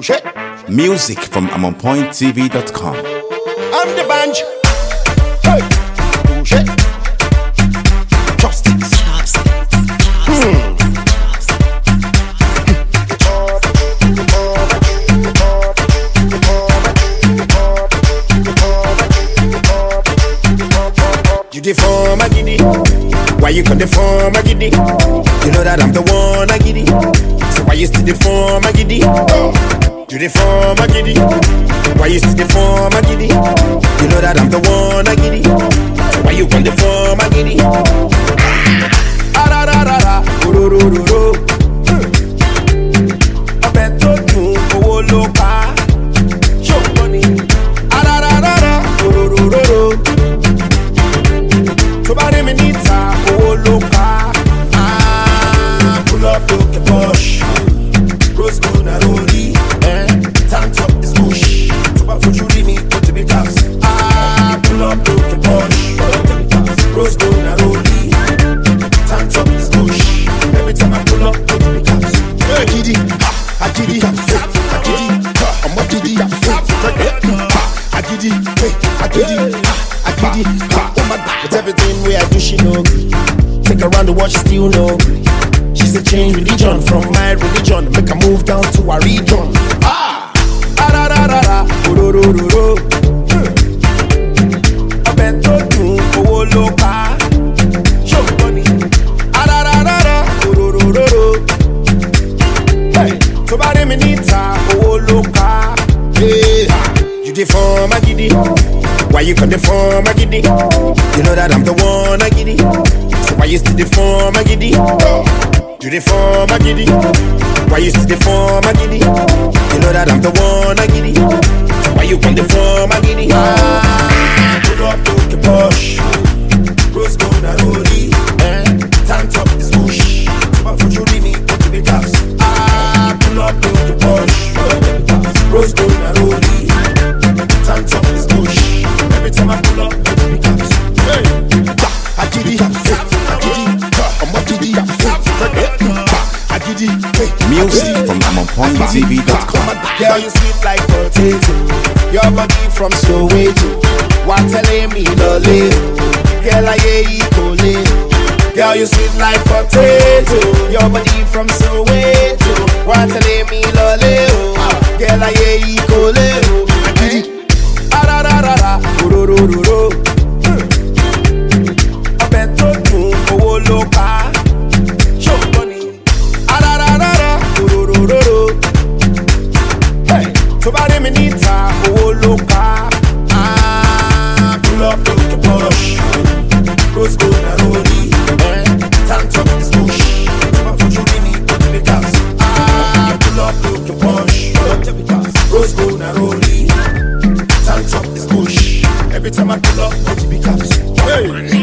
Music from AmonPointTV.com. I'm the bunch. Hey, shit. Chopsticks. You deform a giddy. Why you can deform a giddy? You know that I'm the one a giddy. So why you still deform a giddy? You deform a giddy. Why you still deform a giddy? You know that I'm the one a giddy. So why you can deform a giddy? Ah da da da da, ro ro ro ro. Ọbẹ̀ tó dùn owó ló pa. Show money. Ah da da da da, ro ro ro ro. Tó bá rí mi níta owó ló pa. Ah, pull up look at Bosch. Rose gold na rollie. Tank top is bush. Tó bá fojú rí mi ó ti bí caps. Ah, pull up look at Bosch. Rose gold na rollie. Tank top is bush. Every time I pull up ó ti bí caps. Agidi, agidi, agidi, ọmọ gidi, agidi, agidi, agidi, oh my God. With everything we I do, she know. Take her around the world, she still know. She's a change religion from my religion. Make her move down to our region. Ah, da da da da, ro ro ro ro. Ọbẹ̀ tó dùn owó ló pa. Show money. Ah da da da da, ro ro ro ro. Hey, tó bá rí mi níta owó ló pa. Hey, you deform a giddy. Why you can deform a giddy? You know that I'm the one a giddy. So why you still deform a giddy? You deform a giddy. Why you still deform a giddy? You know that I'm the one a giddy. So why you can deform a giddy? Ah, pull up look at Bosch. Rose gold na rollie. Tank top is bush. Tó bá fojú rí mi ó ti bí caps. Ah, pull up look at Bosch. Rose gold na rollie. Tank top is bush. Every time I pull up, it be caps. Hey, agidi, agidi, I'm a giddy, agidi. Music from AmonPointTV.com. Girl, you sweet like potato. Your body from Soweto. What telling me lolly? Girl, I equally. Girl, you sweet like potato. Your body from Soweto. What telling me lolly? Girl, I equally. Agidi. Da da da da, ro ro ro ro. Ọbẹ̀ tó dùn owó ló pa. Show money. Ah da da da da, ro ro ro ro. Hey, tó bá rí mi níta owó ló pa. Ah, pull up look at Bosch. Rose gold na rollie. Tank top is bush. Tó bá fojú rí mi ó ti bí caps. Ah, pull up look at Bosch. Rose gold na rollie. Tank top is bush. Every time I pull up, it be caps. Hey.